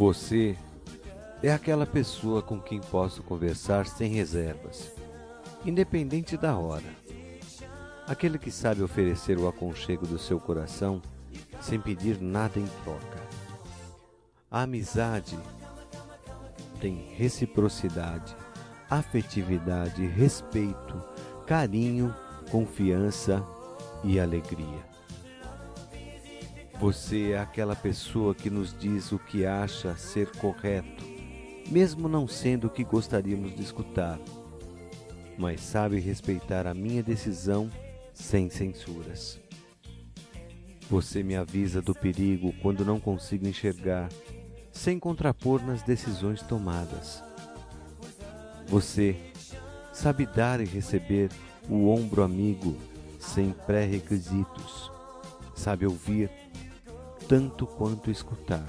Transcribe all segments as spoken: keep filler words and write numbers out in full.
Você é aquela pessoa com quem posso conversar sem reservas, independente da hora. Aquele que sabe oferecer o aconchego do seu coração sem pedir nada em troca. A amizade tem reciprocidade, afetividade, respeito, carinho, confiança e alegria. Você é aquela pessoa que nos diz o que acha ser correto, mesmo não sendo o que gostaríamos de escutar, mas sabe respeitar a minha decisão sem censuras. Você me avisa do perigo quando não consigo enxergar, sem contrapor nas decisões tomadas. Você sabe dar e receber o ombro amigo sem pré-requisitos. Sabe ouvir tanto quanto escutar.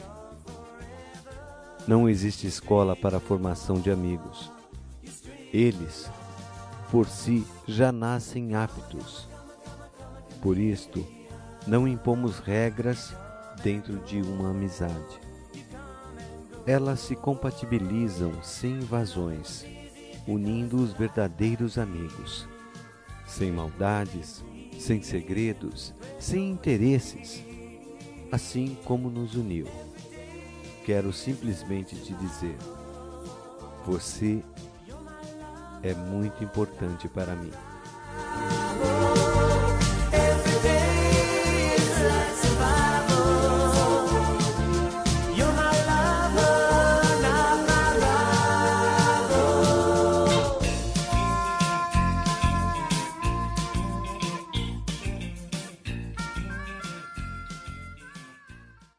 Não existe escola para a formação de amigos. Eles, por si, já nascem aptos. Por isto, não impomos regras dentro de uma amizade. Elas se compatibilizam sem invasões, unindo os verdadeiros amigos, sem maldades, sem segredos, sem interesses, assim como nos uniu. Quero simplesmente te dizer: você é muito importante para mim.